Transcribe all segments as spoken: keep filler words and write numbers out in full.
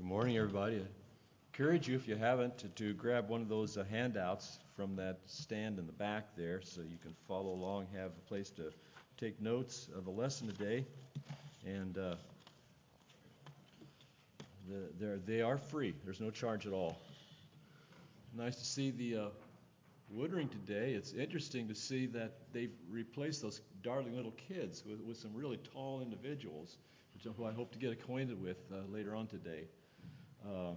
Morning, everybody. I encourage you, if you haven't, to, to grab one of those uh, handouts from that stand in the back there so you can follow along, have a place to take notes of the lesson today. And uh, the, they're, they are free. There's no charge at all. Nice to see the uh, woodring today. It's interesting to see that they've replaced those darling little kids with, with some really tall individuals, which who I hope to get acquainted with uh, later on today. Uh,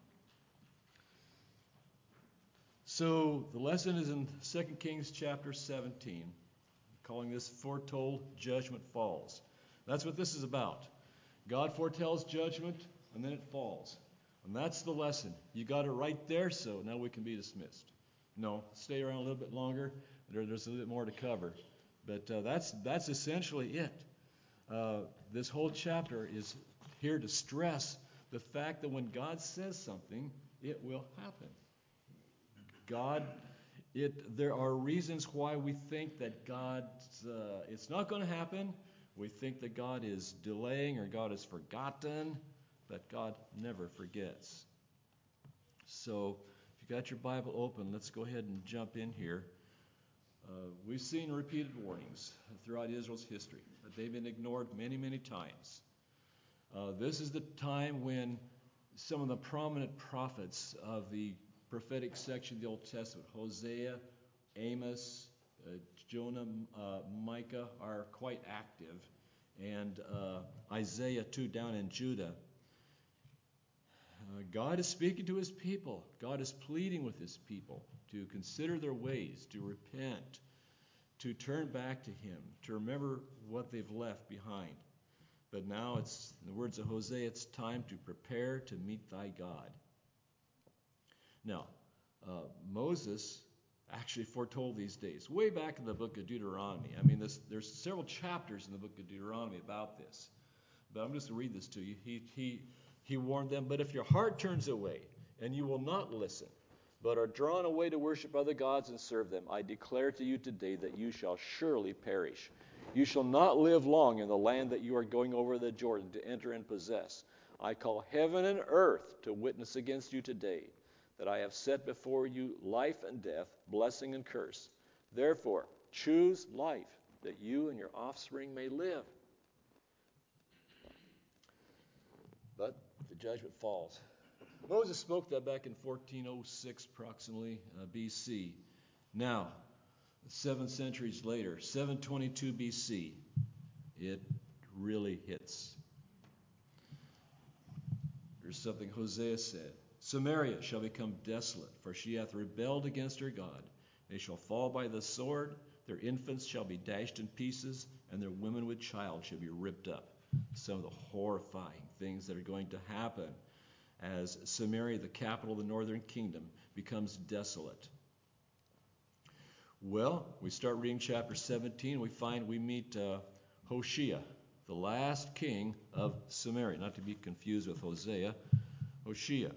so the lesson is in Second Kings chapter seventeen, calling this Foretold Judgment Falls. That's what this is about. God foretells judgment, and then it falls. And that's the lesson. You got it right there, so now we can be dismissed. No, stay around a little bit longer. There, there's a little bit more to cover. But uh, that's that's essentially it. Uh, this whole chapter is here to stress the fact that when God says something, it will happen. God, it there are reasons why we think that God, uh, it's not going to happen. We think that God is delaying or God has forgotten, but God never forgets. So if you got your Bible open, let's go ahead and jump in here. Uh, we've seen repeated warnings throughout Israel's history, but they've been ignored many, many times. Uh, this is the time when some of the prominent prophets of the prophetic section of the Old Testament, Hosea, Amos, uh, Jonah, uh, Micah, are quite active, and uh, Isaiah too down in Judah. Uh, God is speaking to his people. God is pleading with his people to consider their ways, to repent, to turn back to him, to remember what they've left behind. But now it's, in the words of Hosea, it's time to prepare to meet thy God. Now, uh, Moses actually foretold these days, way back in the book of Deuteronomy. I mean, this, there's several chapters in the book of Deuteronomy about this. But I'm just going to read this to you. He, he, he warned them, but if your heart turns away, and you will not listen, but are drawn away to worship other gods and serve them, I declare to you today that you shall surely perish. You shall not live long in the land that you are going over the Jordan to enter and possess. I call heaven and earth to witness against you today, that I have set before you life and death, blessing and curse. Therefore, choose life, that you and your offspring may live. But the judgment falls. Moses spoke that back in fourteen oh six approximately uh, B C. Now, seven centuries later, seven twenty-two B C, it really hits. Here's something Hosea said. Samaria shall become desolate, for she hath rebelled against her God. They shall fall by the sword, their infants shall be dashed in pieces, and their women with child shall be ripped up. Some of the horrifying things that are going to happen as Samaria, the capital of the northern kingdom, becomes desolate. Well, we start reading chapter seventeen. We find we meet uh, Hoshea, the last king of Samaria, not to be confused with Hosea. Hoshea.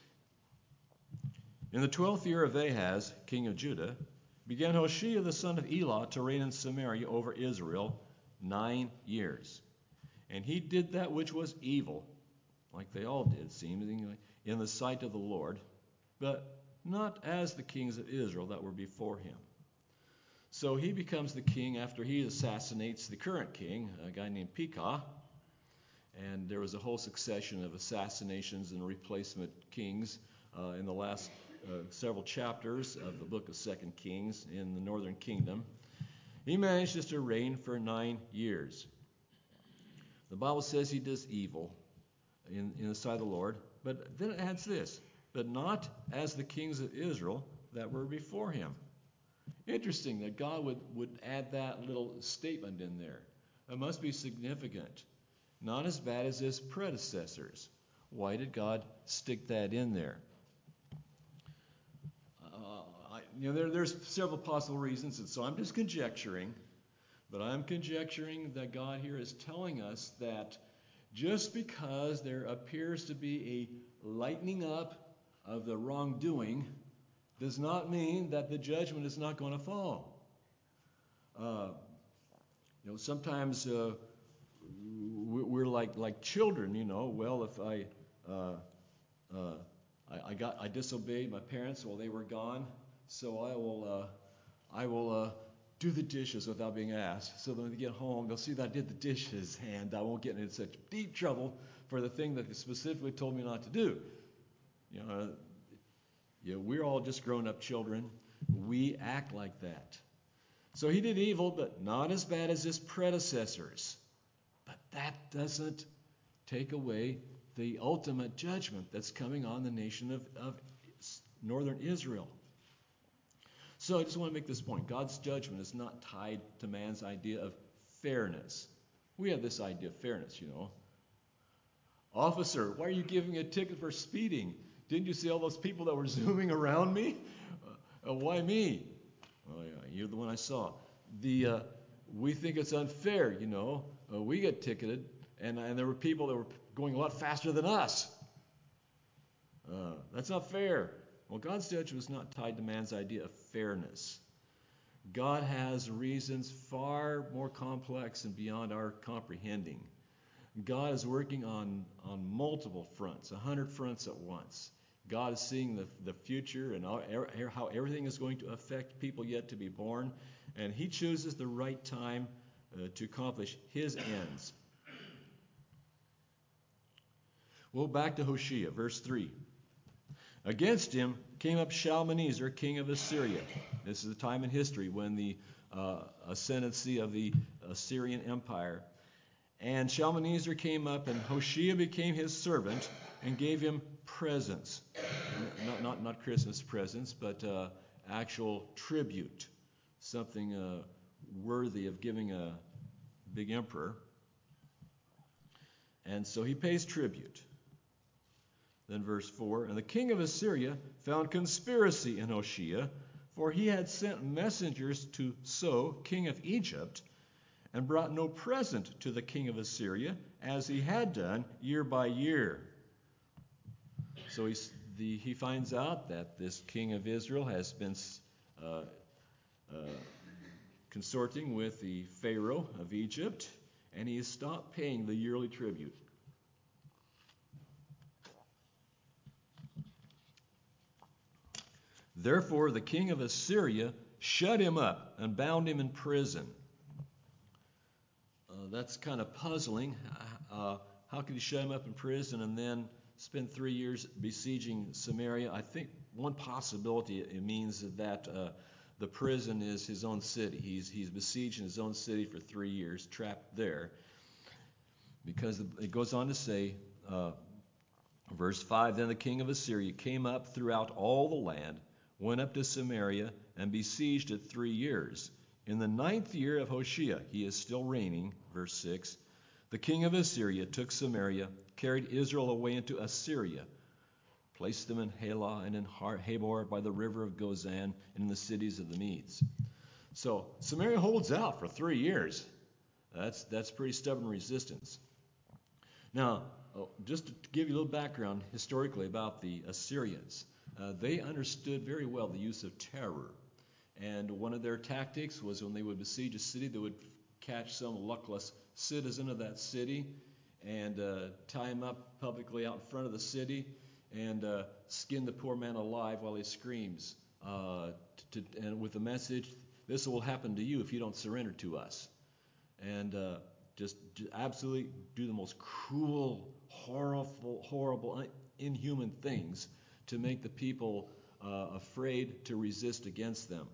In the twelfth year of Ahaz, king of Judah, began Hoshea the son of Elah to reign in Samaria over Israel nine years. And he did that which was evil, like they all did, seemingly, in the sight of the Lord, but not as the kings of Israel that were before him. So he becomes the king after he assassinates the current king, a guy named Pekah, and there was a whole succession of assassinations and replacement kings uh, in the last uh, several chapters of the book of Second Kings in the northern kingdom. He manages to reign for nine years. The Bible says he does evil in, in the sight of the Lord, but then it adds this, but not as the kings of Israel that were before him. Interesting that God would, would add that little statement in there. It must be significant. Not as bad as his predecessors. Why did God stick that in there? Uh, I, you know, there, there's several possible reasons, and so I'm just conjecturing. But I'm conjecturing that God here is telling us that just because there appears to be a lightening up of the wrongdoing does not mean that the judgment is not going to fall. Uh, you know, sometimes uh, we're like like children. You know, well, if I uh, uh, I, I got I disobeyed my parents while they were gone, so I will uh, I will uh, do the dishes without being asked. So when they get home, they'll see that I did the dishes, and I won't get into such deep trouble for the thing that they specifically told me not to do. You know, uh, you know, we're all just grown-up children. We act like that. So he did evil, but not as bad as his predecessors. But that doesn't take away the ultimate judgment that's coming on the nation of, of northern Israel. So I just want to make this point. God's judgment is not tied to man's idea of fairness. We have this idea of fairness, you know. Officer, why are you giving a ticket for speeding? Didn't you see all those people that were zooming around me? Uh, uh, why me? Oh, yeah, you're the one I saw. The uh, we think it's unfair, you know. Uh, we get ticketed, and, and there were people that were going a lot faster than us. Uh, that's not fair. Well, God's judgment is not tied to man's idea of fairness. God has reasons far more complex and beyond our comprehending. God is working on, on multiple fronts, a hundred fronts at once. God is seeing the, the future and how everything is going to affect people yet to be born, and he chooses the right time uh, to accomplish his ends. Well, back to Hosea, verse three. Against him came up Shalmaneser, king of Assyria. This is a time in history when the uh, ascendancy of the Assyrian Empire. And Shalmaneser came up, and Hosea became his servant and gave him presents. Not, not, not Christmas presents, but uh, actual tribute. Something uh, worthy of giving a big emperor. And so he pays tribute. Then verse four, and the king of Assyria found conspiracy in Hosea, for he had sent messengers to So, king of Egypt, and brought no present to the king of Assyria, as he had done year by year. So he's, the, he finds out that this king of Israel has been uh, uh, consorting with the Pharaoh of Egypt, and he has stopped paying the yearly tribute. Therefore, the king of Assyria shut him up and bound him in prison. Uh, that's kind of puzzling. Uh, how could he shut him up in prison and then spend three years besieging Samaria? I think one possibility it means that uh, the prison is his own city. He's he's besieging his own city for three years, trapped there. Because it goes on to say, uh, verse five, then the king of Assyria came up throughout all the land, went up to Samaria, and besieged it three years. In the ninth year of Hoshea, he is still reigning, verse six, the king of Assyria took Samaria, carried Israel away into Assyria, placed them in Halah and in Habor by the river of Gozan, and in the cities of the Medes. So Samaria holds out for three years. That's, that's pretty stubborn resistance. Now, oh, just to give you a little background historically about the Assyrians. Uh, they understood very well the use of terror. And one of their tactics was when they would besiege a city, they would catch some luckless citizen of that city and uh, tie him up publicly out in front of the city and uh, skin the poor man alive while he screams. Uh, to, and with the message, this will happen to you if you don't surrender to us. And uh, just, just absolutely do the most cruel, horrible, horrible, inhuman things to make the people uh, afraid to resist against them.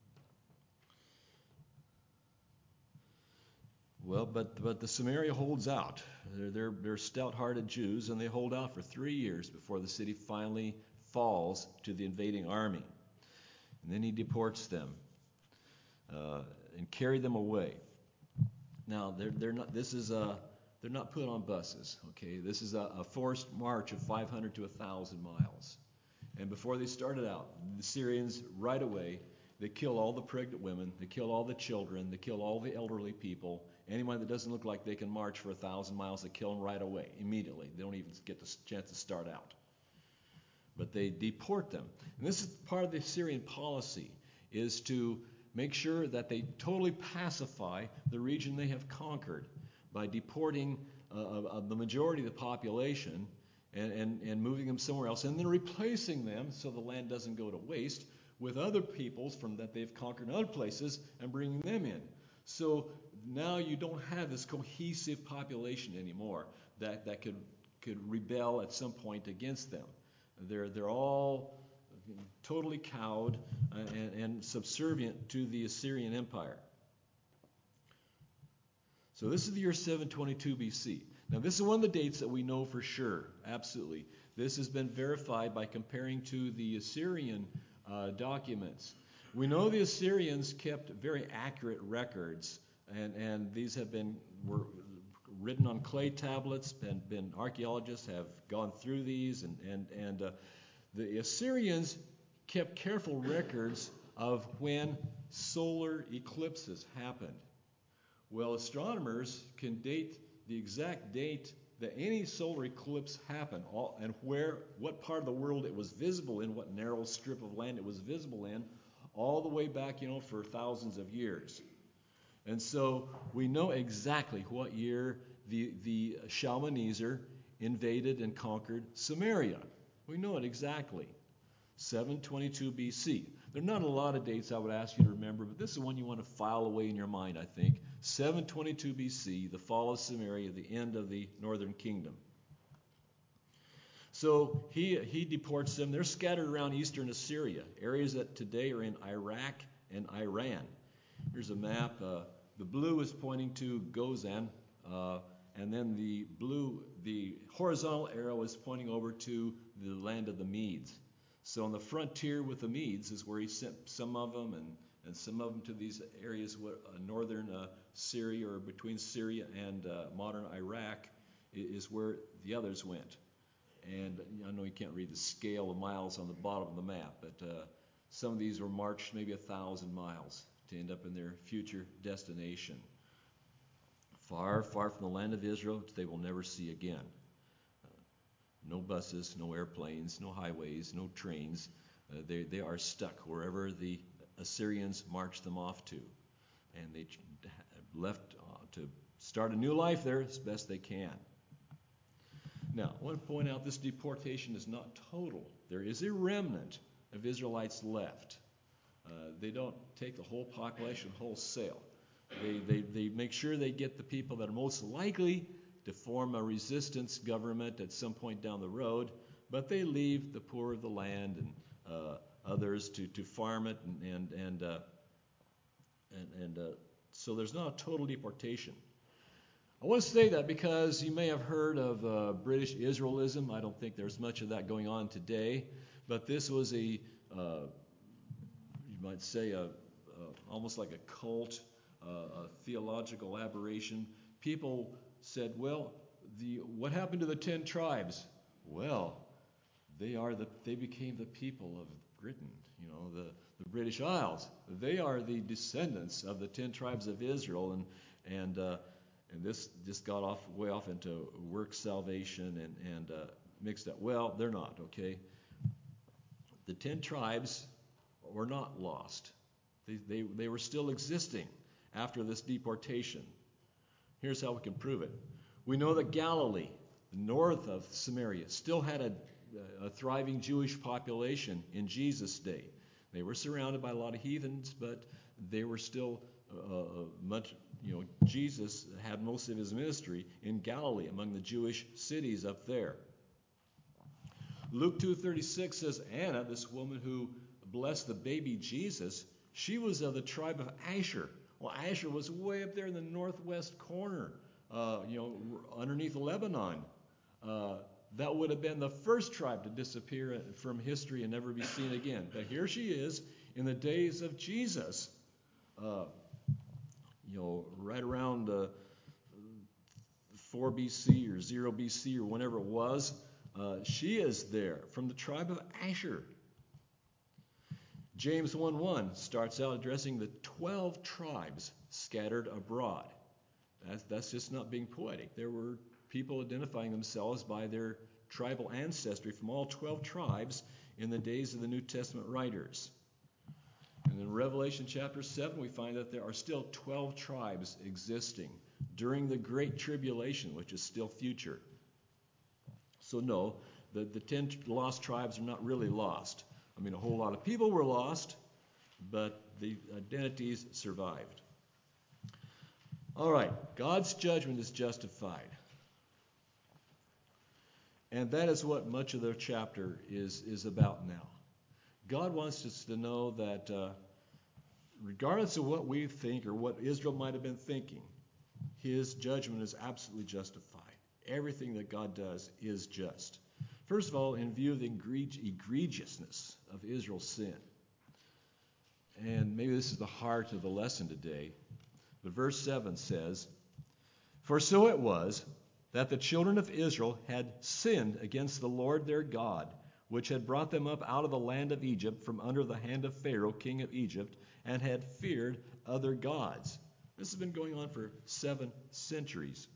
Well, but but the Samaria holds out. They're, they're, they're stout-hearted Jews, and they hold out for three years before the city finally falls to the invading army. And then he deports them uh, and carry them away. Now, they're they're not. This is a. They're not put on buses. Okay, this is a, a forced march of five hundred to one thousand miles. And before they started out, the Syrians right away, they kill all the pregnant women, they kill all the children, they kill all the elderly people. Anyone that doesn't look like they can march for a thousand miles, they kill them right away, immediately. They don't even get the chance to start out. But they deport them. And this is part of the Syrian policy, is to make sure that they totally pacify the region they have conquered by deporting uh, uh, the majority of the population and, and, and moving them somewhere else, and then replacing them so the land doesn't go to waste with other peoples from that they've conquered in other places and bringing them in. So now you don't have this cohesive population anymore that, that could could rebel at some point against them. They're they're all totally cowed uh, and, and subservient to the Assyrian Empire. So this is the year seven twenty-two B C. Now this is one of the dates that we know for sure, absolutely. This has been verified by comparing to the Assyrian uh, documents. We know the Assyrians kept very accurate records, and, and these have been were written on clay tablets. Been, been archaeologists have gone through these, and and and uh, the Assyrians kept careful records of when solar eclipses happened. Well, astronomers can date the exact date that any solar eclipse happened, all, and where, what part of the world it was visible in, what narrow strip of land it was visible in, all the way back, you know, for thousands of years. And so we know exactly what year the, the Shalmaneser invaded and conquered Samaria. We know it exactly. seven twenty-two B C. There are not a lot of dates I would ask you to remember, but this is one you want to file away in your mind, I think. seven twenty-two B C, the fall of Samaria, the end of the northern kingdom. So he, he deports them. They're scattered around eastern Assyria, areas that today are in Iraq and Iran. Here's a map. Uh, the blue is pointing to Gozan, uh, and then the blue, the horizontal arrow is pointing over to the land of the Medes. So on the frontier with the Medes is where he sent some of them, and, and some of them to these areas, what, uh, northern uh, Syria, or between Syria and uh, modern Iraq, is where the others went. And I know you can't read the scale of miles on the bottom of the map, but uh, some of these were marched maybe a thousand miles to end up in their future destination. Far, far from the land of Israel, which they will never see again. Uh, no buses, no airplanes, no highways, no trains. Uh, they, they are stuck wherever the Assyrians marched them off to. And they left uh, to start a new life there as best they can. Now, I want to point out this deportation is not total. There is a remnant of Israelites left. Uh, they don't take the whole population wholesale. They, they, they make sure they get the people that are most likely to form a resistance government at some point down the road, but they leave the poor of the land and uh, others to, to farm it, and and and, uh, and, and uh, so there's not a total deportation. I want to say that because you may have heard of uh, British Israelism. I don't think there's much of that going on today, but this was a, uh, you might say, a, a, almost like a cult, uh, a theological aberration. People said, well, the what happened to the ten tribes? Well, they are the they became the people of Britain, you know, the, the British Isles. They are the descendants of the ten tribes of Israel, and and uh, And this just got off way off into work salvation and, and uh, mixed up. Well, they're not, okay? The ten tribes were not lost. They, they, they were still existing after this deportation. Here's how we can prove it. We know that Galilee, north of Samaria, still had a, a thriving Jewish population in Jesus' day. They were surrounded by a lot of heathens, but they were still uh, much, you know, Jesus had most of his ministry in Galilee, among the Jewish cities up there. Luke two thirty-six says Anna, this woman who blessed the baby Jesus, she was of the tribe of Asher. Well, Asher was way up there in the northwest corner, uh, you know, underneath Lebanon. Uh, that would have been the first tribe to disappear from history and never be seen again. But here she is in the days of Jesus, uh, you know, right around uh, four B C or zero B C or whenever it was. Uh, she is there from the tribe of Asher. James one one starts out addressing the twelve tribes scattered abroad. That's, that's just not being poetic. There were people identifying themselves by their tribal ancestry from all twelve tribes in the days of the New Testament writers. And in Revelation chapter seven, we find that there are still twelve tribes existing during the Great Tribulation, which is still future. So no, the, the ten lost tribes are not really lost. I mean, a whole lot of people were lost, but the identities survived. All right, God's judgment is justified. And that is what much of the chapter is, is about now. God wants us to know that uh, regardless of what we think or what Israel might have been thinking, his judgment is absolutely justified. Everything that God does is just. First of all, in view of the egregiousness of Israel's sin. And maybe this is the heart of the lesson today. But verse seven says, "For so it was that the children of Israel had sinned against the Lord their God, which had brought them up out of the land of Egypt from under the hand of Pharaoh, king of Egypt, and had feared other gods." This has been going on for seven centuries.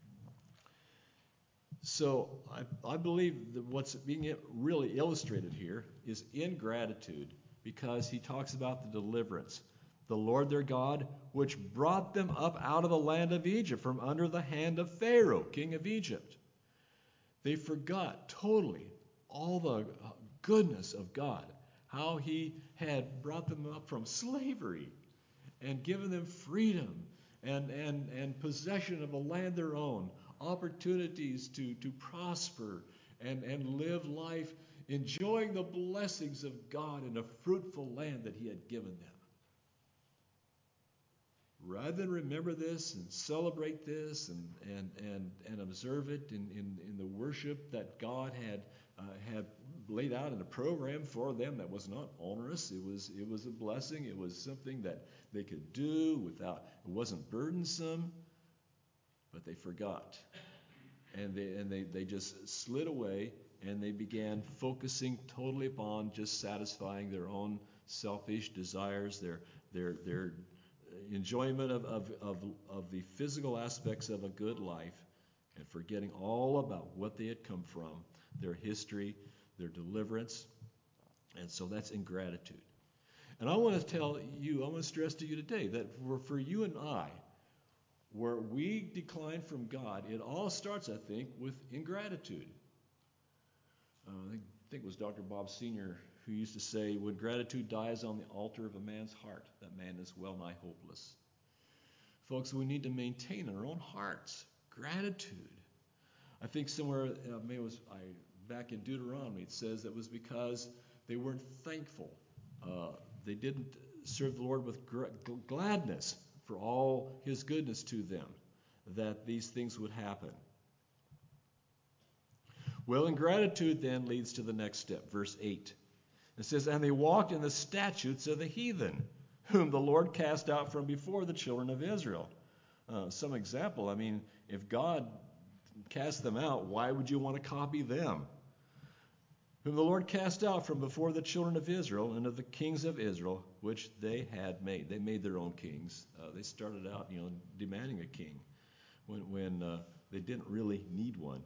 So I, I believe that what's being really illustrated here is ingratitude, because he talks about the deliverance. The Lord their God, which brought them up out of the land of Egypt from under the hand of Pharaoh, king of Egypt. They forgot totally all the goodness of God, how he had brought them up from slavery and given them freedom and, and, and possession of a land their own, opportunities to, to prosper and, and live life enjoying the blessings of God in a fruitful land that he had given them. Rather than remember this and celebrate this and, and, and, and observe it in, in, in the worship that God had uh, had laid out in a program for them that was not onerous, it was it was a blessing, it was something that they could do without, it wasn't burdensome, but they forgot. And they and they, they just slid away, and they began focusing totally upon just satisfying their own selfish desires, their their their enjoyment of, of, of, of the physical aspects of a good life, and forgetting all about what they had come from, their history, their deliverance. And so that's ingratitude. And I want to tell you, I want to stress to you today that for, for you and I, where we decline from God, it all starts, I think, with ingratitude. Uh, I think, I think it was Doctor Bob Senior who used to say, when gratitude dies on the altar of a man's heart, that man is well nigh hopeless. Folks, we need to maintain in our own hearts gratitude. I think somewhere, uh, maybe it was I, back in Deuteronomy, it says that was because they weren't thankful. Uh, they didn't serve the Lord with gr- gladness for all his goodness to them, that these things would happen. Well, ingratitude then leads to the next step, verse eight. It says, "And they walked in the statutes of the heathen, whom the Lord cast out from before the children of Israel." Uh, some example, I mean, if God cast them out, why would you want to copy them? "Whom the Lord cast out from before the children of Israel, and of the kings of Israel, which they had made." They made their own kings. Uh, they started out, you know, demanding a king when, when uh, they didn't really need one.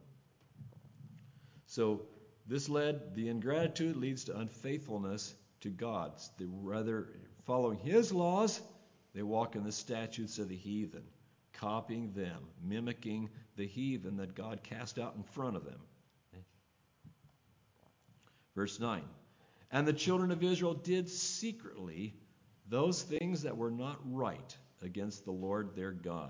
So this led, the ingratitude leads to unfaithfulness to God. They, rather, following his laws, they walk in the statutes of the heathen, copying them, mimicking the heathen that God cast out in front of them. Verse nine, "And the children of Israel did secretly those things that were not right against the Lord their God."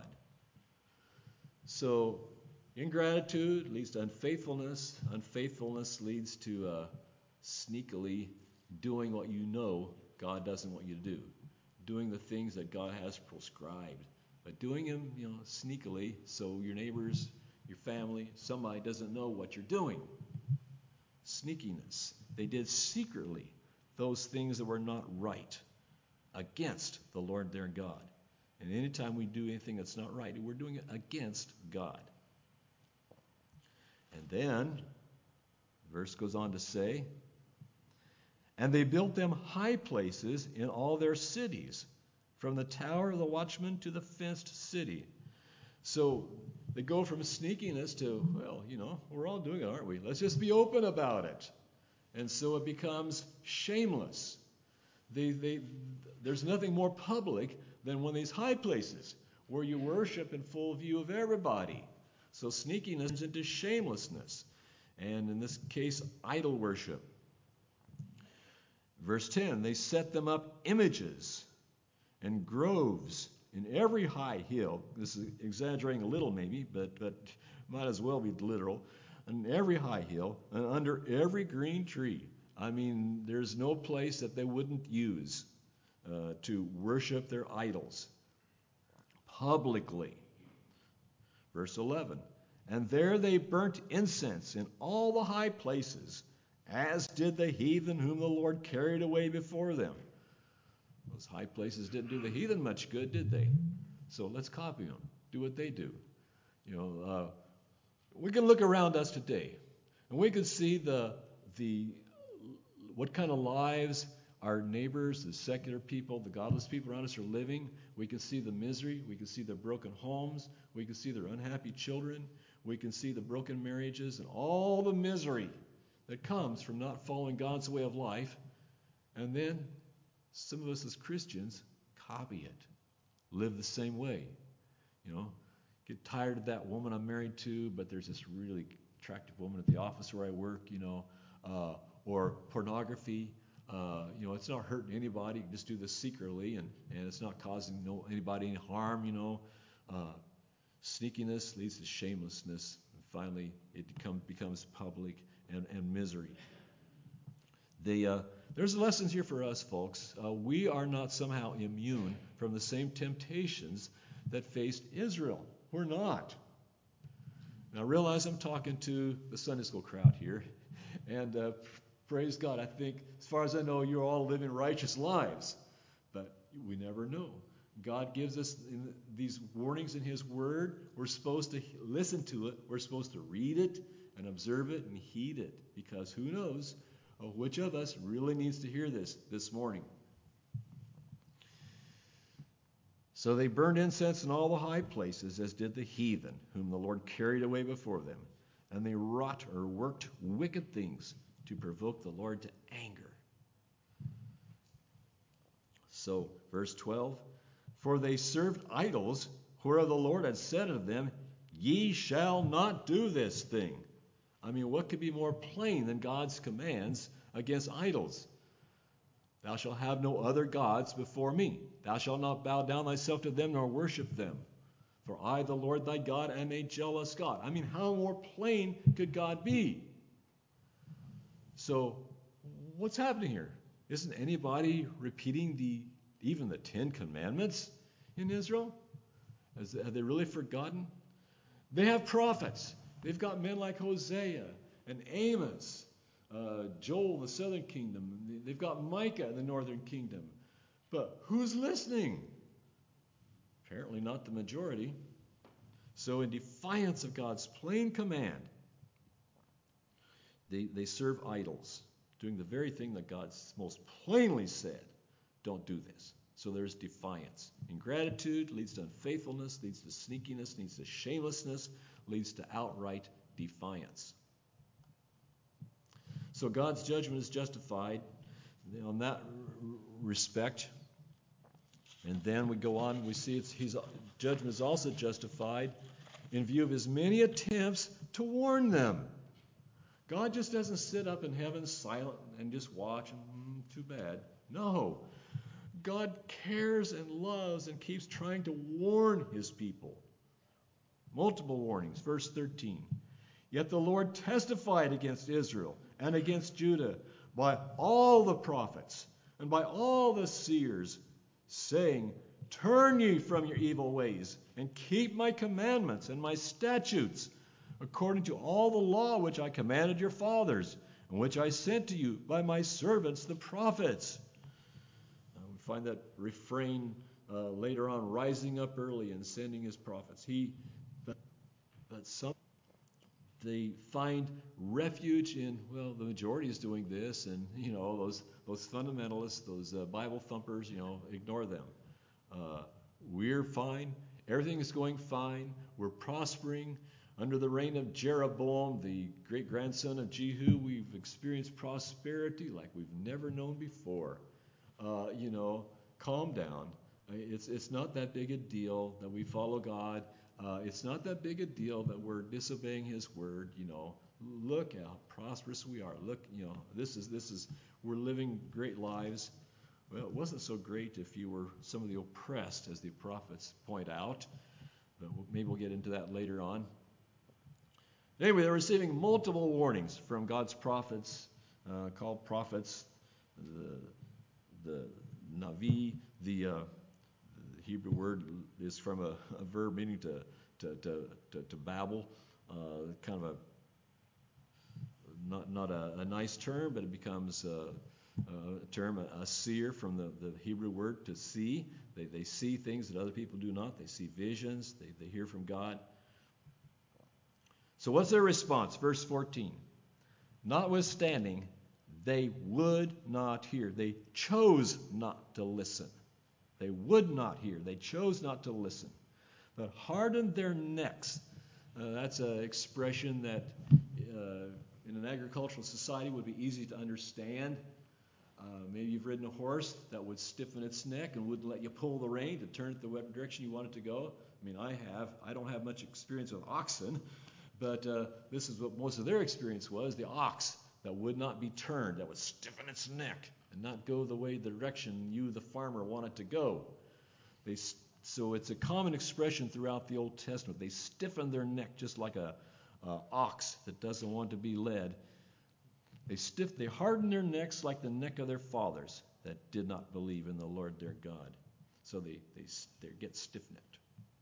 So ingratitude leads to unfaithfulness. Unfaithfulness leads to uh, sneakily doing what you know God doesn't want you to do, doing the things that God has prescribed, but doing them, you know, sneakily, so your neighbors, your family, somebody doesn't know what you're doing. Sneakiness. They did secretly those things that were not right against the Lord their God. And anytime we do anything that's not right, we're doing it against God. And then, the verse goes on to say, "And they built them high places in all their cities, from the tower of the watchman to the fenced city." So they go from sneakiness to, well, you know, we're all doing it, aren't we? Let's just be open about it. And so it becomes shameless. They, they, there's nothing more public than one of these high places where you worship in full view of everybody. So sneakiness turns into shamelessness. and in this case, idol worship. Verse ten, they set them up images and groves in every high hill. This is exaggerating a little maybe, but, but might as well be literal. On every high hill and under every green tree. I mean, there's no place that they wouldn't use uh, to worship their idols publicly. Verse eleven, and there they burnt incense in all the high places, as did the heathen whom the Lord carried away before them. Those high places didn't do the heathen much good, did they? So let's copy them. Do what they do. You know, uh, we can look around us today, and we can see the the what kind of lives our neighbors, the secular people, the godless people around us are living. We can see the misery. We can see their broken homes. We can see their unhappy children. We can see the broken marriages and all the misery that comes from not following God's way of life. And then some of us as Christians copy it, live the same way. You know, get tired of that woman I'm married to, but there's this really attractive woman at the office where I work, you know, uh, or pornography. Uh, you know, it's not hurting anybody. You can just do this secretly, and, and it's not causing no anybody any harm, you know. Uh, sneakiness leads to shamelessness, and finally it become, becomes public and, and misery. The, uh, there's lessons here for us, folks. Uh, we are not somehow immune from the same temptations that faced Israel. We're not. Now, I realize I'm talking to the Sunday school crowd here, and uh, praise God, I think, as far as I know, you're all living righteous lives. But we never know. God gives us in these warnings in His Word. We're supposed to listen to it. We're supposed to read it and observe it and heed it. Because who knows uh, which of us really needs to hear this this morning. So they burned incense in all the high places, as did the heathen, whom the Lord carried away before them. And they wrought or worked wicked things to provoke the Lord to anger. So, verse twelve, for they served idols, whereof the Lord had said unto them, ye shall not do this thing. I mean, what could be more plain than God's commands against idols? Thou shalt have no other gods before me. Thou shalt not bow down thyself to them, nor worship them. For I, the Lord thy God, am a jealous God. I mean, how more plain could God be? So, what's happening here? Isn't anybody repeating the even the Ten Commandments in Israel? Has, have they really forgotten? They have prophets. They've got men like Hosea and Amos, uh, Joel in the southern kingdom. They've got Micah in the northern kingdom. But who's listening? Apparently not the majority. So in defiance of God's plain command, they, they serve idols, doing the very thing that God most plainly said, don't do this. So there's defiance. Ingratitude leads to unfaithfulness, leads to sneakiness, leads to shamelessness, leads to outright defiance. So God's judgment is justified on that respect. And then we go on, we see it's, his judgment is also justified in view of his many attempts to warn them. God just doesn't sit up in heaven silent and just watch, and mm, too bad. No. God cares and loves and keeps trying to warn his people. Multiple warnings. Verse thirteen. Yet the Lord testified against Israel and against Judah by all the prophets and by all the seers, saying, turn ye from your evil ways and keep my commandments and my statutes, according to all the law which I commanded your fathers, and which I sent to you by my servants the prophets. Uh, we find that refrain uh, later on, rising up early and sending his prophets. He, but, but some they find refuge in, well, the majority is doing this, and you know those those fundamentalists, those uh, Bible thumpers, you know, ignore them. Uh, we're fine. Everything is going fine. We're prospering. Under the reign of Jeroboam, the great-grandson of Jehu, we've experienced prosperity like we've never known before. Uh, you know, calm down. It's it's not that big a deal that we follow God. Uh, it's not that big a deal that we're disobeying his word. You know, Look how prosperous we are. Look, you know, this is this is we're living great lives. Well, it wasn't so great if you were some of the oppressed, as the prophets point out. But maybe we'll get into that later on. Anyway, they're receiving multiple warnings from God's prophets, uh, called prophets, the, the Navi. The, uh, the Hebrew word is from a, a verb meaning to to to to, to babble, uh, kind of a not not a, a nice term, but it becomes a, a term, a, a seer from the, the Hebrew word to see. They they see things that other people do not. They see visions. They they hear from God. So what's their response? Verse fourteen. Notwithstanding, they would not hear. They chose not to listen. They would not hear. They chose not to listen, but hardened their necks. Uh, that's an expression that uh, in an agricultural society would be easy to understand. Uh, maybe you've ridden a horse that would stiffen its neck and wouldn't let you pull the rein to turn it the direction you want it to go. I mean, I have. I don't have much experience with oxen, but uh, this is what most of their experience was, the ox that would not be turned, that would stiffen its neck and not go the way, the direction you, the farmer, want it to go. They, so it's a common expression throughout the Old Testament. They stiffen their neck just like a, a ox that doesn't want to be led. They stiff, they harden their necks like the neck of their fathers that did not believe in the Lord their God. So they they, they get stiff-necked.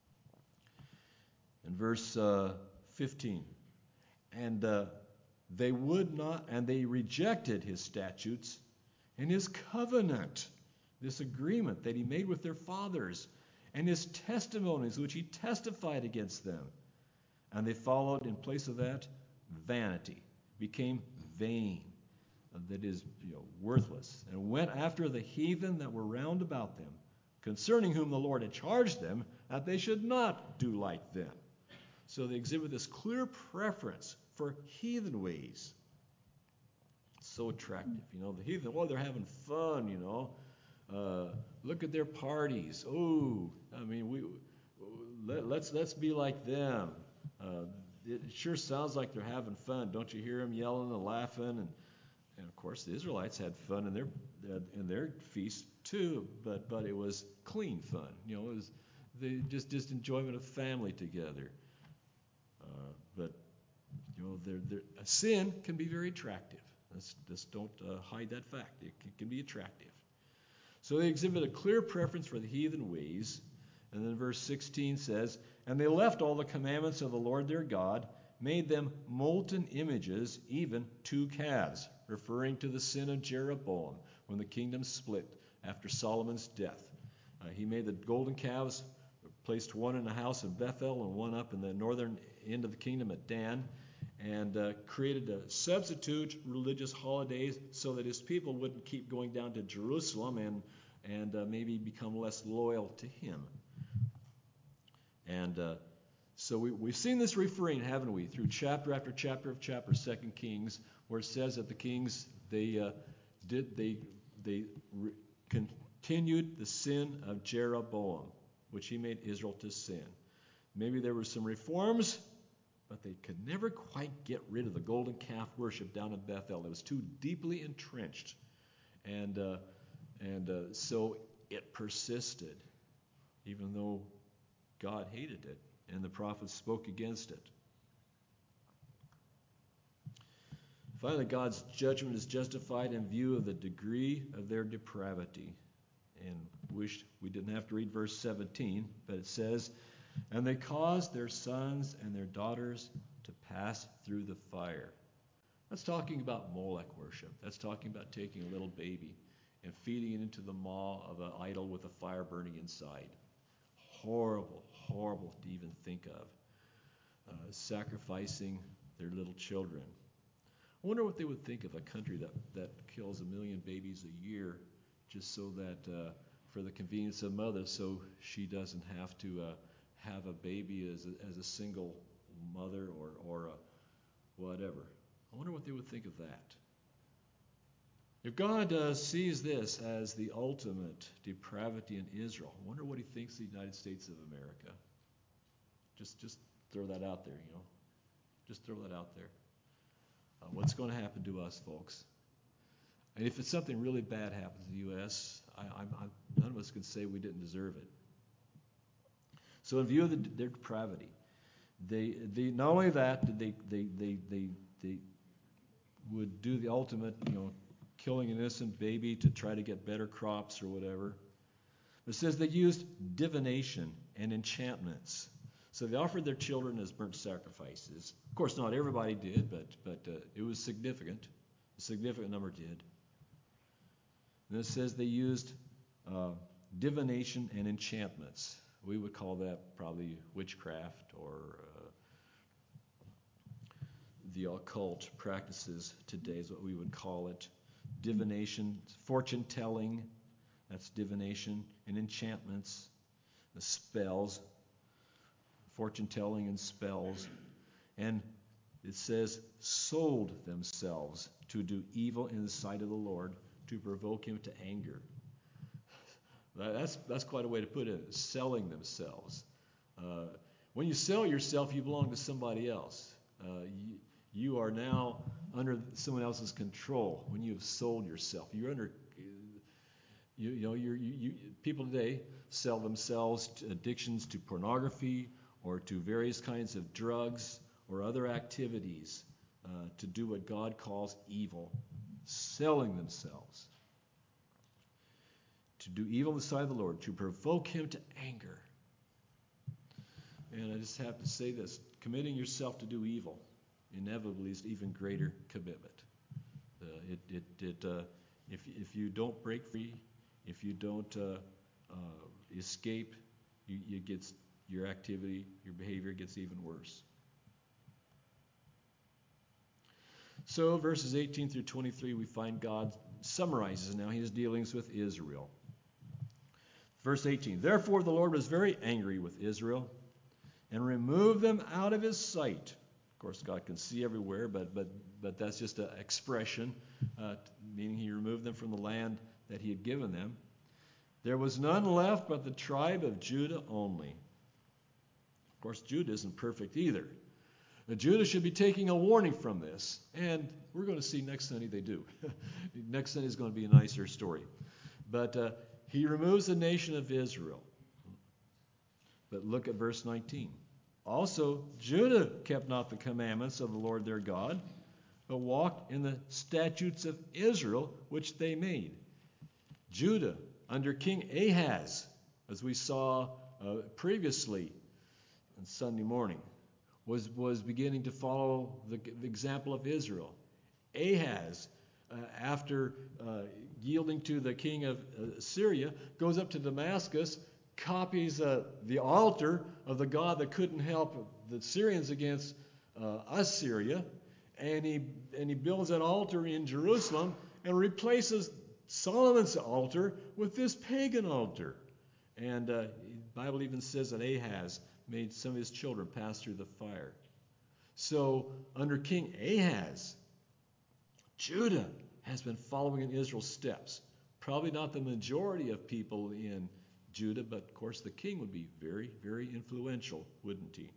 In verse uh, fifteen, and uh, they would not, and they rejected his statutes and his covenant, this agreement that he made with their fathers, and his testimonies which he testified against them. And they followed, in place of that, vanity, became vain, that is, you know, worthless, and went after the heathen that were round about them, concerning whom the Lord had charged them that they should not do like them. So they exhibit this clear preference for heathen ways. So attractive, you know, the heathen, well, they're having fun, you know. Uh, look at their parties. Oh, I mean, we let, let's let's be like them. Uh, it sure sounds like they're having fun. Don't you hear them yelling and laughing? And, and of course, the Israelites had fun in their in their feast too, but but it was clean fun. You know, it was they just just enjoyment of family together. Uh, but you know, they're, they're, sin can be very attractive. Let's just don't uh, hide that fact. It can, can be attractive. So they exhibit a clear preference for the heathen ways. And then verse sixteen says, and they left all the commandments of the Lord their God, made them molten images, even two calves, referring to the sin of Jeroboam when the kingdom split after Solomon's death. Uh, he made the golden calves, placed one in a house in Bethel and one up in the northern end of the kingdom at Dan, and uh, created a substitute religious holidays so that his people wouldn't keep going down to Jerusalem and and uh, maybe become less loyal to him. And uh, so we, we've seen this refrain, haven't we, through chapter after chapter of chapter, Second Kings, where it says that the kings they uh, did they they re- continued the sin of Jeroboam, which he made Israel to sin. Maybe there were some reforms, but they could never quite get rid of the golden calf worship down in Bethel. It was too deeply entrenched, and uh, and uh, so it persisted, even though God hated it, and the prophets spoke against it. Finally, God's judgment is justified in view of the degree of their depravity. And wish we didn't have to read verse seventeen, but it says, and they caused their sons and their daughters to pass through the fire. That's talking about Molech worship. That's talking about taking a little baby and feeding it into the maw of an idol with a fire burning inside. Horrible, horrible to even think of. Uh, sacrificing their little children. I wonder what they would think of a country that, that kills a million babies a year just so that, uh, for the convenience of mother, so she doesn't have to uh, have a baby as a, as a single mother or, or a whatever. I wonder what they would think of that. If God uh, sees this as the ultimate depravity in Israel, I wonder what he thinks of the United States of America. Just just throw that out there, you know. Just throw that out there. uh, what's going to happen to us, folks? And if it's something really bad happens to the U S, I, I'm, I'm, none of us can say we didn't deserve it. So in view of the, their depravity, they, they not only that, did they, they, they, they, they would do the ultimate, you know, killing an innocent baby to try to get better crops or whatever. It says they used divination and enchantments. So they offered their children as burnt sacrifices. Of course, not everybody did, but but uh, it was significant. A significant number did. And it says they used uh, divination and enchantments. We would call that probably witchcraft or uh, the occult practices today is what we would call it. Divination, fortune telling, that's divination, and enchantments, the spells, fortune telling and spells. And it says, sold themselves to do evil in the sight of the Lord to provoke him to anger. That's that's quite a way to put it, selling themselves. Uh, when you sell yourself, you belong to somebody else. Uh, you, you are now under someone else's control when you have sold yourself. You're under, you, you know, you're, you, you, people today sell themselves to addictions to pornography or to various kinds of drugs or other activities uh, to do what God calls evil, selling themselves. To do evil in the sight of the Lord, to provoke him to anger. And I just have to say this, committing yourself to do evil inevitably is even greater commitment. Uh, it, it, it, uh, if, if you don't break free, if you don't uh, uh, escape, you, you get, your activity, your behavior gets even worse. So verses eighteen through twenty-three, we find God summarizes now his dealings with Israel. Verse eighteen, therefore the Lord was very angry with Israel and removed them out of his sight. Of course, God can see everywhere, but but but that's just an expression, uh, meaning he removed them from the land that he had given them. There was none left but the tribe of Judah only. Of course, Judah isn't perfect either. Now, Judah should be taking a warning from this, and we're going to see next Sunday they do. Next Sunday is going to be a nicer story. But uh, he removes the nation of Israel. But look at verse nineteen. Also, Judah kept not the commandments of the Lord their God, but walked in the statutes of Israel, which they made. Judah, under King Ahaz, as we saw uh, previously on Sunday morning, was, was beginning to follow the, the example of Israel. Ahaz, uh, after uh, yielding to the king of uh, Syria, goes up to Damascus, copies uh, the altar of the God that couldn't help the Syrians against uh, Assyria, and he and he builds an altar in Jerusalem and replaces Solomon's altar with this pagan altar. And uh, the Bible even says that Ahaz made some of his children pass through the fire. So under King Ahaz, Judah has been following in Israel's steps. Probably not the majority of people in Judah, but of course the king would be very, very influential, wouldn't he?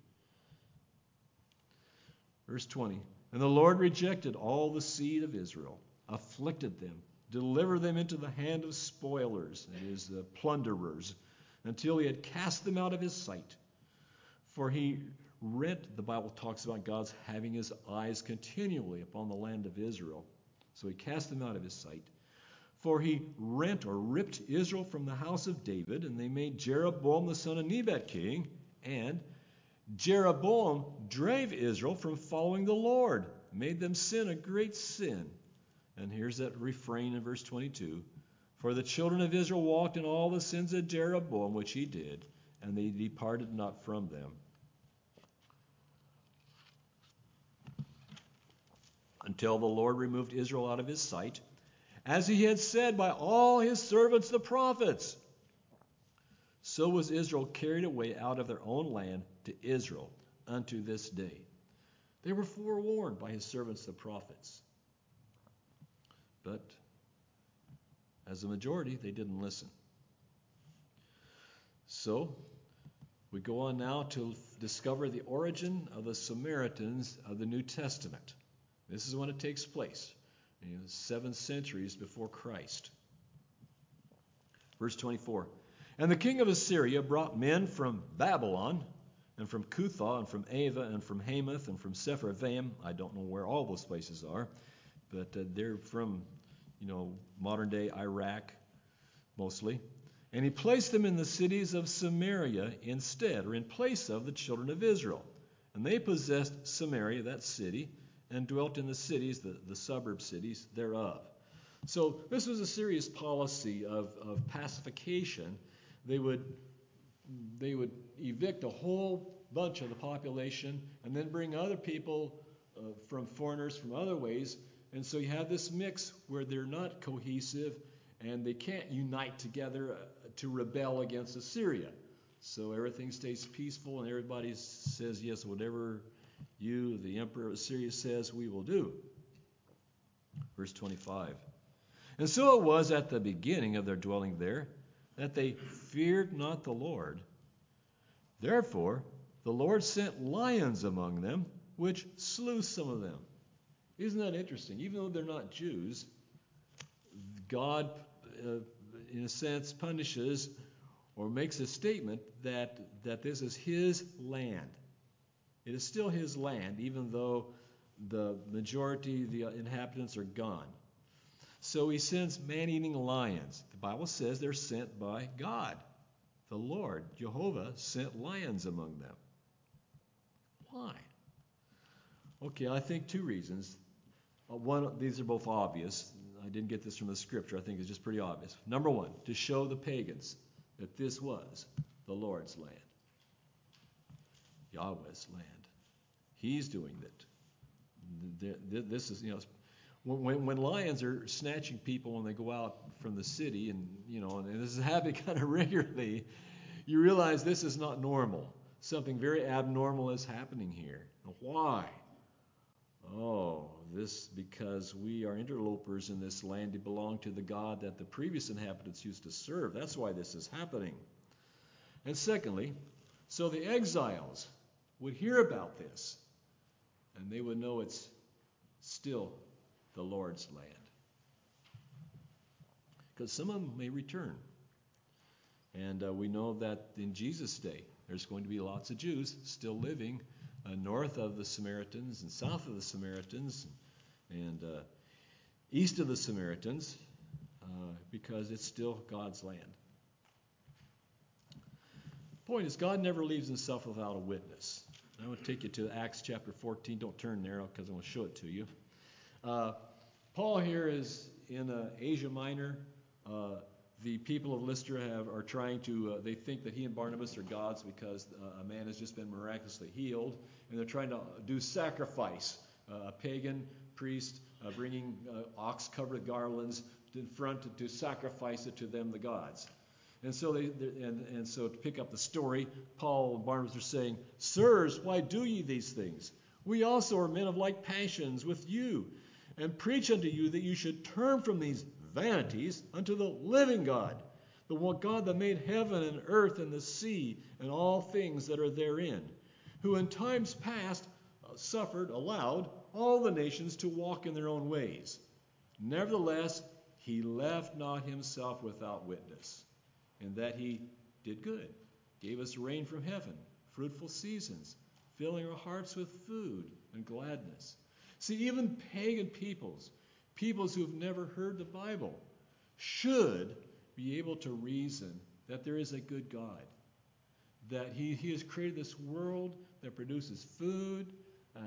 Verse twenty, and the Lord rejected all the seed of Israel, afflicted them, delivered them into the hand of spoilers, that is, the plunderers, until he had cast them out of his sight. For he rent, the Bible talks about God's having his eyes continually upon the land of Israel. So he cast them out of his sight. For he rent or ripped Israel from the house of David, and they made Jeroboam the son of Nebat king, and Jeroboam drave Israel from following the Lord, made them sin a great sin. And here's that refrain in verse twenty-two. For the children of Israel walked in all the sins of Jeroboam, which he did, and they departed not from them. Until the Lord removed Israel out of his sight, as he had said by all his servants the prophets. So was Israel carried away out of their own land to Israel unto this day. They were forewarned by his servants the prophets. But as a majority, they didn't listen. So we go on now to discover the origin of the Samaritans of the New Testament. This is when it takes place, you know, seven centuries before Christ. Verse twenty-four. And the king of Assyria brought men from Babylon, and from Cuthah, and from Ava, and from Hamath, and from Sepharvaim. I don't know where all those places are, but uh, they're from, you know, modern-day Iraq, mostly. And he placed them in the cities of Samaria instead, or in place of the children of Israel. And they possessed Samaria, that city, and dwelt in the cities, the, the suburb cities thereof. So this was a serious policy of, of pacification. They would, they would evict a whole bunch of the population and then bring other people uh, from foreigners from other ways. And so you have this mix where they're not cohesive and they can't unite together uh, to rebel against Assyria. So everything stays peaceful and everybody says, yes, whatever you, the emperor of Assyria, says, we will do. Verse twenty-five. And so it was at the beginning of their dwelling there that they feared not the Lord. Therefore the Lord sent lions among them, which slew some of them. Isn't that interesting? Even though they're not Jews, God, uh, in a sense, punishes or makes a statement that, that this is his land. It is still his land, even though the majority of the inhabitants are gone. So he sends man-eating lions. The Bible says they're sent by God. The Lord, Jehovah, sent lions among them. Why? Okay, I think two reasons. Uh, one, these are both obvious. I didn't get this from the scripture. I think it's just pretty obvious. Number one, to show the pagans that this was the Lord's land. Yahweh's land. He's doing it. This is, you know, when, when lions are snatching people when they go out from the city, and, you know, and this is happening kind of regularly, you realize this is not normal. Something very abnormal is happening here. Why? Oh, this because we are interlopers in this land that belong to the God that the previous inhabitants used to serve. That's why this is happening. And secondly, so the exiles would hear about this, and they would know it's still the Lord's land. Because some of them may return. And uh, we know that in Jesus' day, there's going to be lots of Jews still living uh, north of the Samaritans and south of the Samaritans and uh, east of the Samaritans uh, because it's still God's land. The point is, God never leaves himself without a witness. I want to take you to Acts chapter fourteen. Don't turn there because I want to show it to you. Uh, Paul here is in uh, Asia Minor. Uh, the people of Lystra have, are trying to, uh, they think that he and Barnabas are gods because uh, a man has just been miraculously healed, and they're trying to do sacrifice. Uh, a pagan priest uh, bringing uh, ox-covered garlands in front to, to sacrifice it to them, the gods. And so they, and, and so to pick up the story, Paul and Barnabas are saying, Sirs, why do ye these things? We also are men of like passions with you, and preach unto you that you should turn from these vanities unto the living God, the one God that made heaven and earth and the sea and all things that are therein, who in times past uh, suffered, allowed all the nations to walk in their own ways. Nevertheless, he left not himself without witness, in that he did good, gave us rain from heaven, fruitful seasons, filling our hearts with food and gladness. See, even pagan peoples, peoples who've never heard the Bible, should be able to reason that there is a good God, that he, he has created this world that produces food, uh,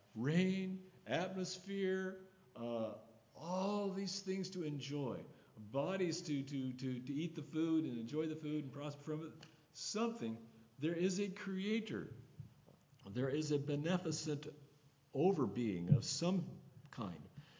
rain, atmosphere, uh, all these things to enjoy, bodies to, to, to, to eat the food and enjoy the food and prosper from it. Something, there is a creator. There is a beneficent overbeing of some kind.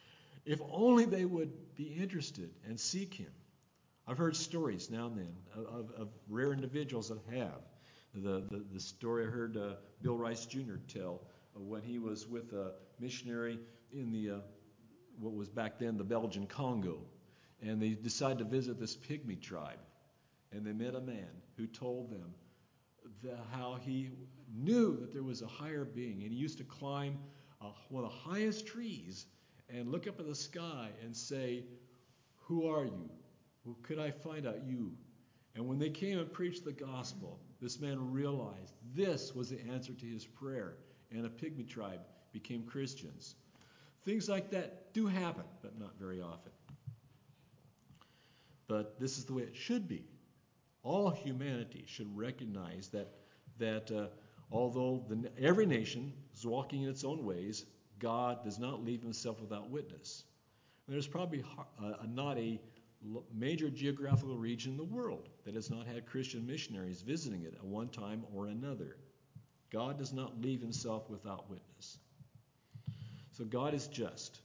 If only they would be interested and seek him. I've heard stories now and then of, of, of rare individuals that have. The, the, the story I heard uh, Bill Rice Junior tell uh, when he was with a missionary in the, uh, what was back then the Belgian Congo. And they decided to visit this pygmy tribe. And they met a man who told them the, how he knew that there was a higher being. And he used to climb a, one of the highest trees and look up at the sky and say, "Who are you? Well, could I find out you?" And when they came and preached the gospel, this man realized this was the answer to his prayer, and a pygmy tribe became Christians. Things like that do happen, but not very often. But this is the way it should be. All humanity should recognize that that uh, although the, every nation is walking in its own ways, God does not leave himself without witness. There's probably uh, not a major geographical region in the world that has not had Christian missionaries visiting it at one time or another. God does not leave himself without witness. So God is just.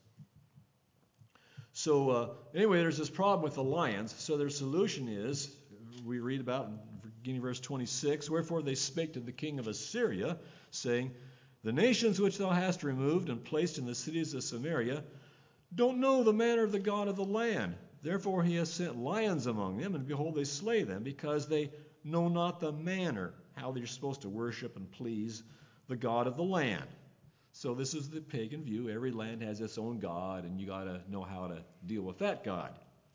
So uh, anyway, there's this problem with the lions. So their solution is, we read about in beginning verse twenty-six, "Wherefore they spake to the king of Assyria, saying, The nations which thou hast removed and placed in the cities of Samaria don't know the manner of the God of the land. Therefore he has sent lions among them, and behold, they slay them, because they know not the manner, how they're supposed to worship and please the God of the land." So this is the pagan view. Every land has its own God, and you got to know how to deal with that God.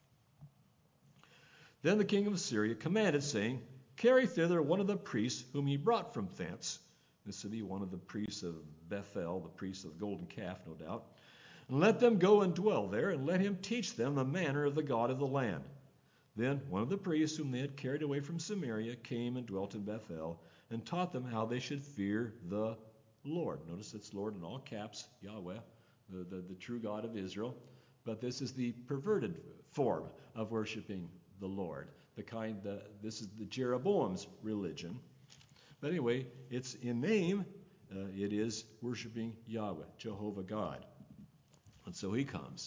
Then the king of Assyria commanded, saying, "Carry thither one of the priests whom ye brought from thence." This would be one of the priests of Bethel, the priests of the golden calf, no doubt. "And let them go and dwell there, and let him teach them the manner of the God of the land." Then one of the priests whom they had carried away from Samaria came and dwelt in Bethel, and taught them how they should fear the Lord. Notice it's Lord in all caps, Yahweh, the, the, the true God of Israel. But this is the perverted form of worshiping the Lord. The kind that this is the Jeroboam's religion. But anyway, it's in name, uh, it is worshiping Yahweh, Jehovah God. And so he comes.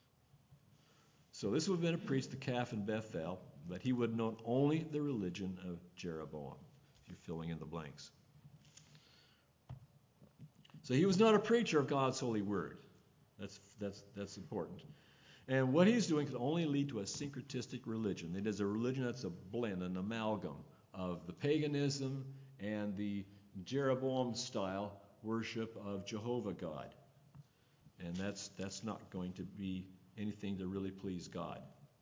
So this would have been a priest, the calf in Bethel, but he would have known only the religion of Jeroboam, if you're filling in the blanks. So he was not a preacher of God's holy word. That's that's that's important. And what he's doing can only lead to a syncretistic religion. It is a religion that's a blend, an amalgam of the paganism and the Jeroboam-style worship of Jehovah God. And that's that's not going to be anything to really please God.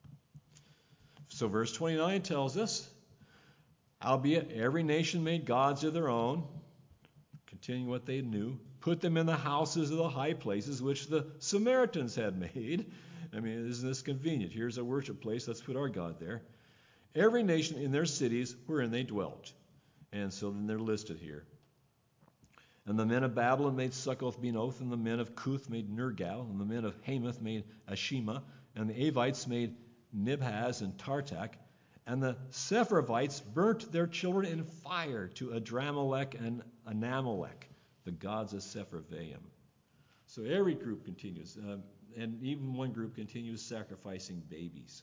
So verse twenty-nine tells us, "Howbeit every nation made gods of their own," continuing what they knew, "put them in the houses of the high places which the Samaritans had made." I mean, isn't this convenient? Here's a worship place, let's put our God there. "Every nation in their cities wherein they dwelt." And so then they're listed here. "And the men of Babylon made Succoth-Benoth, and the men of Cuth made Nergal, and the men of Hamath made Ashima, and the Avites made Nibhaz and Tartak, and the Sepharvites burnt their children in fire to Adramelech and Anamelech, the gods of Sepharvaim." So every group continues, um, and even one group continues sacrificing babies.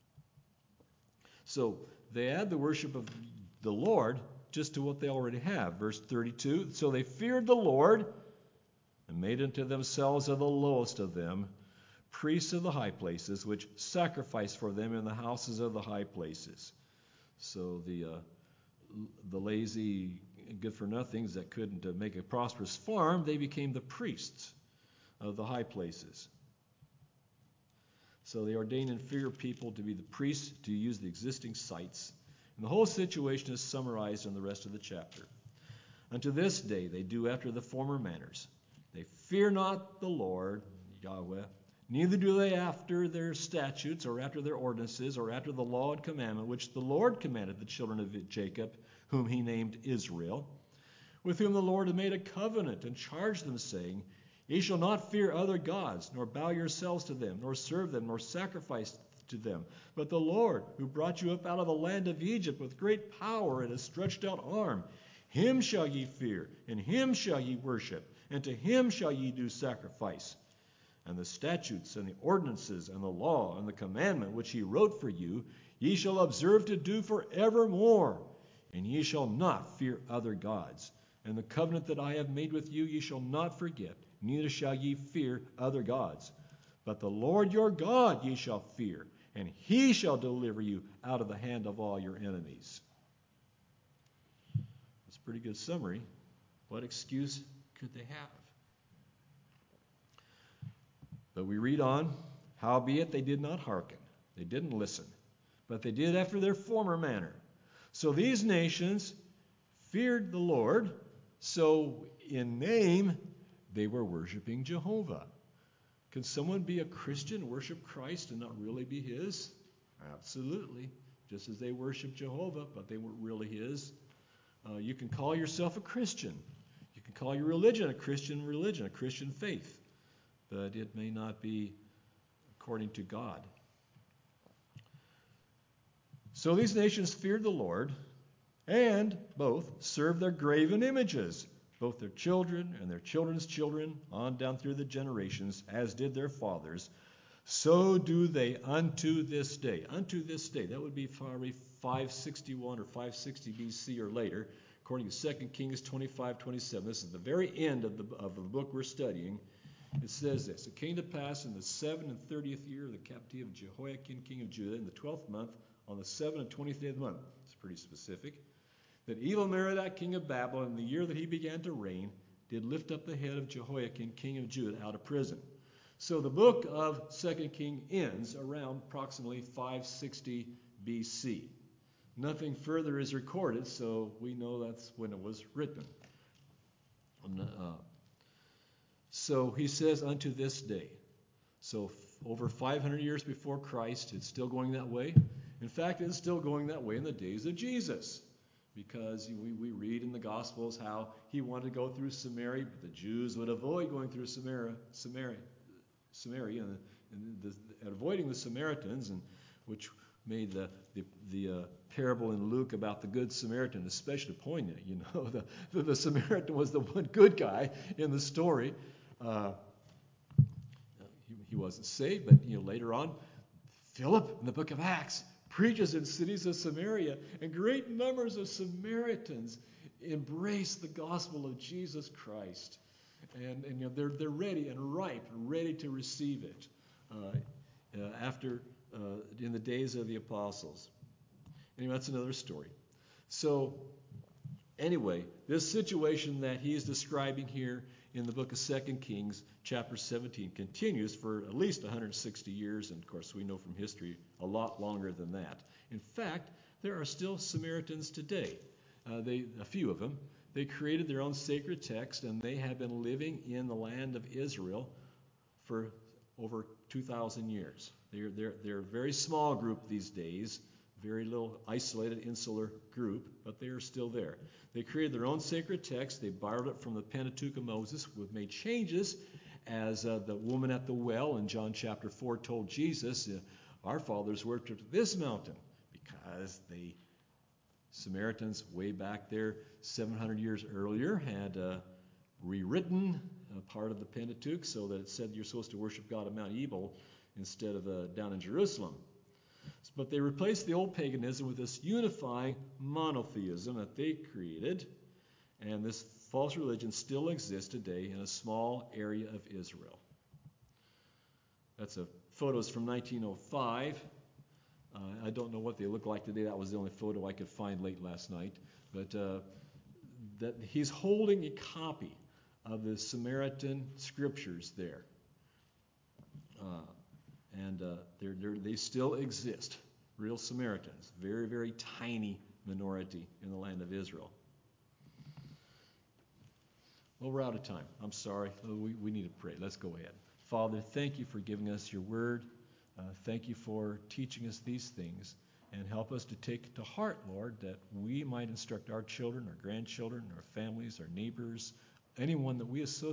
So they add the worship of the Lord just to what they already have. Verse thirty-two, "So they feared the Lord and made unto themselves of the lowest of them priests of the high places, which sacrificed for them in the houses of the high places." So the uh, the lazy, good-for-nothings that couldn't uh, make a prosperous farm, they became the priests of the high places. So they ordained inferior people to be the priests, to use the existing sites. And the whole situation is summarized in the rest of the chapter. "Unto this day they do after the former manners. They fear not the Lord, Yahweh, neither do they after their statutes, or after their ordinances, or after the law and commandment, which the Lord commanded the children of Jacob, whom he named Israel, with whom the Lord had made a covenant, and charged them, saying, Ye shall not fear other gods, nor bow yourselves to them, nor serve them, nor sacrifice to them. But the Lord, who brought you up out of the land of Egypt with great power and a stretched out arm, him shall ye fear, and him shall ye worship, and to him shall ye do sacrifice. And the statutes and the ordinances and the law and the commandment which he wrote for you, ye shall observe to do forevermore. And ye shall not fear other gods. And the covenant that I have made with you ye shall not forget, neither shall ye fear other gods. But the Lord your God ye shall fear, and he shall deliver you out of the hand of all your enemies. That's a pretty good summary. What excuse could they have? But we read on, howbeit they did not hearken. They didn't listen, but they did after their former manner. So these nations feared the Lord, so in name they were worshiping Jehovah. Can someone be a Christian, worship Christ, and not really be his? Absolutely. Just as they worship Jehovah, but they weren't really his. Uh, you can call yourself a Christian. You can call your religion a Christian religion, a Christian faith. But it may not be according to God. So these nations feared the Lord, and both served their graven images, both their children and their children's children, on down through the generations, as did their fathers. So do they unto this day. Unto this day. That would be probably five sixty-one or five sixty B C or later, according to Second Kings twenty-five twenty-seven. This is the very end of the, of the book we're studying. It says this: It came to pass in the seven and thirtieth year of the captivity of Jehoiakim, king of Judah, in the twelfth month, on the seventh and twentieth day of the month. It's pretty specific. That Evil-Merodach, king of Babylon, in the year that he began to reign, did lift up the head of Jehoiakim, king of Judah, out of prison. So the book of Second Kings ends around approximately five sixty B C. Nothing further is recorded, so we know that's when it was written. Uh, so he says, unto this day. So f- over five hundred years before Christ, it's still going that way. In fact, it's still going that way in the days of Jesus. Because we, we read in the Gospels how he wanted to go through Samaria, but the Jews would avoid going through Samaria, Samaria, Samaria, and, and, the, and avoiding the Samaritans, and which made the the, the uh, parable in Luke about the Good Samaritan especially poignant. You know, the, the the Samaritan was the one good guy in the story. Uh, he, he wasn't saved, but you know later on, Philip in the book of Acts preaches in cities of Samaria, and great numbers of Samaritans embrace the gospel of Jesus Christ. And, and you know, they're, they're ready and ripe and ready to receive it uh, uh, after, uh, in the days of the apostles. Anyway, that's another story. So, anyway, this situation that he is describing here in the book of Second Kings, chapter seventeen, continues for at least one hundred sixty years, and of course we know from history a lot longer than that. In fact, there are still Samaritans today. Uh, they, a few of them, they created their own sacred text, and they have been living in the land of Israel for over two thousand years. They're, they're, they're a very small group these days, very little isolated insular group, but they are still there. They created their own sacred text. They borrowed it from the Pentateuch of Moses, with made changes, as uh, the woman at the well in John chapter four told Jesus, uh, our fathers worshiped at this mountain, because the Samaritans way back there seven hundred years earlier had uh, rewritten a part of the Pentateuch so that it said you're supposed to worship God at Mount Ebal instead of uh, down in Jerusalem. But they replaced the old paganism with this unifying monotheism that they created, and this false religion still exists today in a small area of Israel. That's a photos from nineteen oh five. Uh, I don't know what they look like today. That was the only photo I could find late last night. But uh, that he's holding a copy of the Samaritan scriptures there. Uh, and uh, they're, they're, they still exist. Real Samaritans. Very, very tiny minority in the land of Israel. Well, we're out of time. I'm sorry. Oh, we, we need to pray. Let's go ahead. Father, thank you for giving us your word. Uh, thank you for teaching us these things. And help us to take to heart, Lord, that we might instruct our children, our grandchildren, our families, our neighbors, anyone that we associate